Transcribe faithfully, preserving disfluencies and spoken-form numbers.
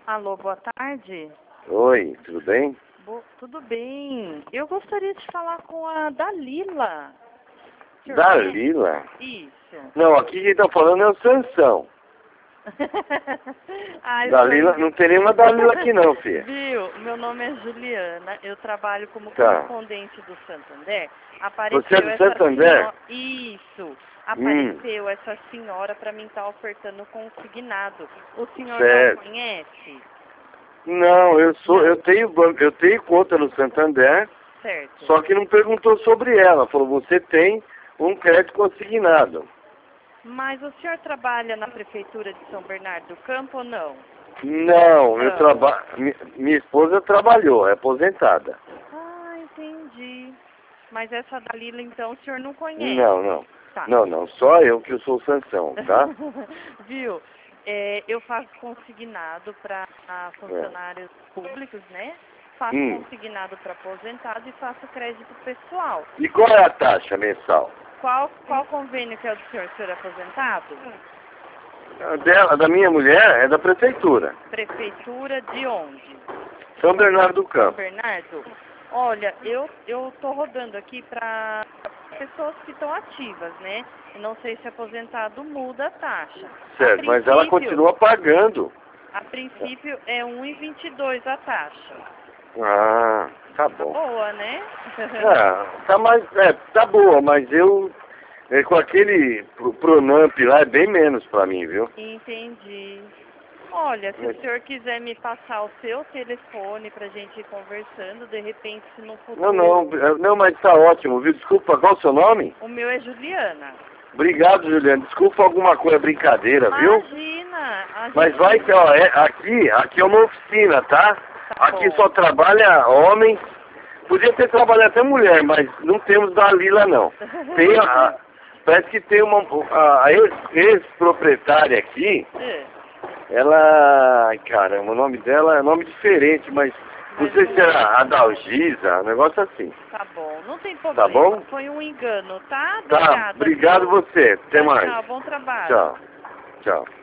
Alô, boa tarde. Oi, tudo bem? Bo- Tudo bem. Eu gostaria de falar com a Dalila. O senhor Dalila? conhece? Isso. Não, aqui quem tá falando é o Sansão. Ah, eu Dalila, sou- não tem nenhuma Dalila aqui não, filha. Viu? Meu nome é Juliana. Eu trabalho como Tá. correspondente do Santander. Apareceu Você é do essa Santander? senhora... Isso. Apareceu essa senhora para mim estar ofertando consignado. O senhor Certo. não conhece? Não, eu sou, Não. eu tenho banco, eu tenho conta no Santander, Certo. só que não perguntou sobre ela. Falou, você tem um crédito consignado. Mas o senhor trabalha na prefeitura de São Bernardo do Campo ou não? Não, eu Não. trabalho. Minha esposa trabalhou, é aposentada. Ah, entendi. Mas essa Dalila, então, o senhor não conhece? Não, não. Tá. Não, não, só eu que eu sou o Sansão, tá? Viu? É, eu faço consignado para funcionários públicos, né? Faço Hum. consignado para aposentado e faço crédito pessoal. E qual é a taxa mensal? Qual, qual convênio que é o do senhor? O senhor é aposentado? A dela, da minha mulher, é da prefeitura. Prefeitura de onde? São Bernardo do São Campo. Bernardo? Olha, eu eu tô rodando aqui para pessoas que estão ativas, né? Eu não sei se aposentado muda a taxa. Certo, a mas ela princípio- continua pagando. A princípio é um e vinte e dois a taxa. Ah, tá Tá bom. boa, né? É, tá mais, é, tá boa, mas eu, é, com aquele pro- Pronamp lá, é bem menos pra mim, viu? Entendi. Olha, se Mas- o senhor quiser me passar o seu telefone pra gente ir conversando, de repente se no futuro... Não, não, é, não, mas tá ótimo, viu? Desculpa, qual o seu nome? O meu é Juliana. Obrigado, Juliano. Desculpa alguma coisa, brincadeira, viu? Imagina! A Mas gente- vai que, ó, é, aqui, aqui é uma oficina, tá? Tá Aqui bom. só trabalha homens. Podia ter trabalhado até mulher, mas não temos Dalila, não. Tem a, parece que tem uma, a, a ex- ex-proprietária aqui, É. ela, ai, caramba, o nome dela é nome diferente, mas não Mas sei não se é. era Adalgisa, um negócio assim. Tá bom, não tem problema. Tá bom? Foi um engano, tá? Tá, Obrigada. obrigado viu? você. Até Tchau, mais. tchau, bom trabalho. Tchau. Tchau.